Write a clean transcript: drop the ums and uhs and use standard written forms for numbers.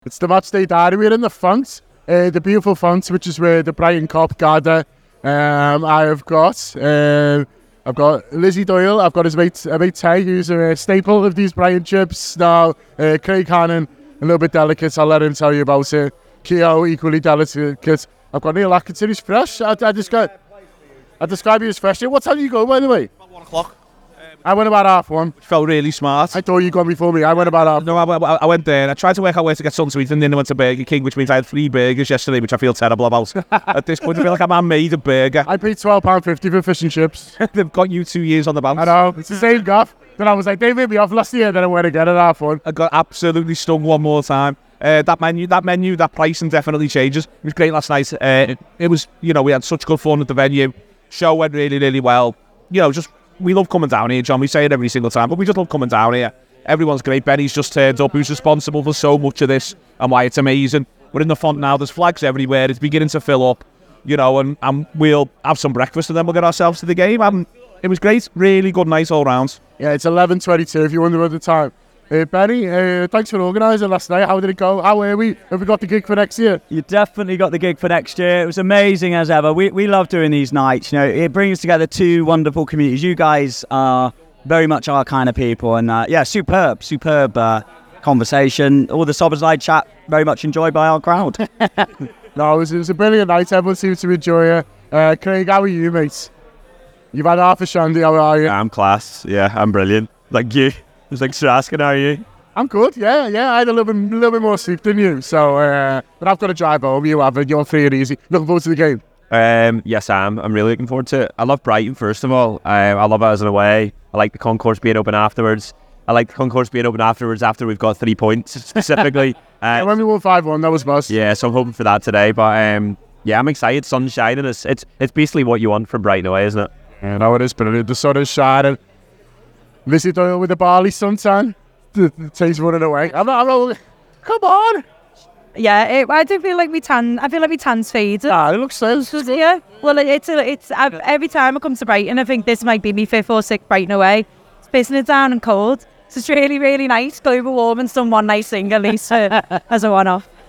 It's the match day diary. We're in the font, the beautiful font, which is where the Brighton Cop gather. I've got Lizzie Doyle. I've got his mate Tay, who's a staple of these Brighton chips. Now, Craig Hannon, a little bit delicate. I'll let him tell you about it. Keogh, equally delicate. I've got Neil Atkinson, who's fresh. I describe you as fresh. What time do you go, by the way? About 1 o'clock. I went about 1:30. Felt really smart. I thought you got before me. I went about 1:30. No, I went there and I tried to work out where to get something to eat, and then I went to Burger King, which means I had 3 burgers yesterday, which I feel terrible about. At this point, I feel like I'm made a burger. I paid £12.50 for fish and chips. They've got you 2 years on the bounce. I know, it's the same gaff. Then I was like, they made me off last year, then I went again at 1:30. I got absolutely stung one more time. That pricing definitely changes. It was great last night. It was, we had such good fun at the venue. Show went really, really well. We love coming down here, John. We say it every single time, but we just love coming down here. Everyone's great. Benny's just turned up, who's responsible for so much of this and why it's amazing. We're in the font now. There's flags everywhere. It's beginning to fill up, and we'll have some breakfast and then we'll get ourselves to the game. It was great. Really good night all round. Yeah, it's 11:22 if you wonder at the time. Benny, thanks for organising last night. How did it go? How were we? Have we got the gig for next year? You definitely got the gig for next year. It was amazing as ever. We love doing these nights. It brings together 2 wonderful communities. You guys are very much our kind of people, and superb conversation. All the Soberside chat very much enjoyed by our crowd. No, it was a brilliant night. Everyone seemed to enjoy it. Craig, how are you, mate? You've had half a shandy. How are you? I'm class. Yeah, I'm brilliant. Like you. Thanks for asking, how are you? I'm good, yeah. I had a little bit more sleep than you, so but I've got to drive home. You haven't. You're free and easy. Looking forward to the game. Yes, I am. I'm really looking forward to it. I love Brighton, first of all. I love it as an away. I like the concourse being open afterwards. After we've got 3 points, specifically. When we won 5-1, that was bust. Yeah, so I'm hoping for that today. But I'm excited. Sun's shining. It's basically what you want from Brighton away, isn't it? Yeah, no, it is brilliant. The sun is shining. Lizzie Doyle with the barley suntan. The taste running away. I'm not. Come on. Yeah, I do feel like I feel like my tan's faded. It looks so. Yeah. Well, it's every time I come to Brighton, I think this might be my 5th or 6th Brighton away. It's pissing it down and cold. So it's really, really nice. Global warming's done one nice thing at least as a one-off.